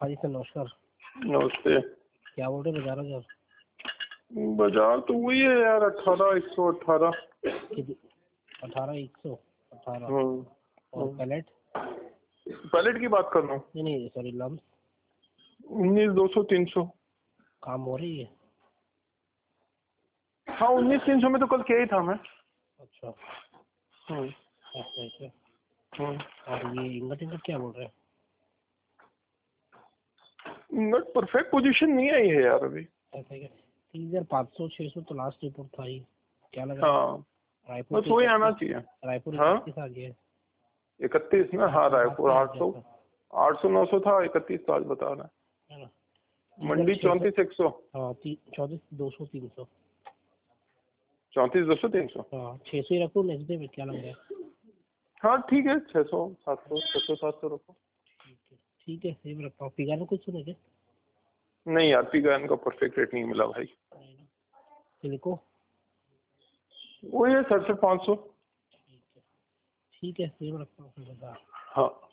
हाँ जी सर नमस्कार। नमस्ते। क्या बोल रहे बाजार हजार? बाजार तो वही है यार, 18,118। 18,118। और पैलेट? पैलेट की बात कर रहा हूँ। नहीं सॉरी लम्स। 19,200 300। काम हो रही है? हाँ 19,300 में तो कल किया ही था मैं। अच्छा ऐसा है क्या? और ये इंगट क्या बोल रहे हैं? नट परफेक्ट पोजीशन नहीं आई है यार अभी। ऐसा है क्या? 3,500 600 तो लास्ट रिपोर्ट था ही। क्या लगा? हाँ रायपुर बस वही आना चाहिए। रायपुर हाँ 31 आ गया है। 31 ना? हाँ रायपुर 800 900 था, 31 तो आज बता रहा है ना? है। मंडी 34,100। हाँ 34,200 300। 34,200 300। हाँ 600 ही रखो नेक्स्ट डे में, क्या लग रहा है? हाँ ठीक है, 600 700 600 700 रखो। ठीक है सेम रखता हूँ। पिगा में कुछ सुने क्या? नहीं यार, पिगान का परफेक्ट रेट नहीं मिला भाई। सिलिको वही है 67,500। ठीक है सेम रखता हूँ। हाँ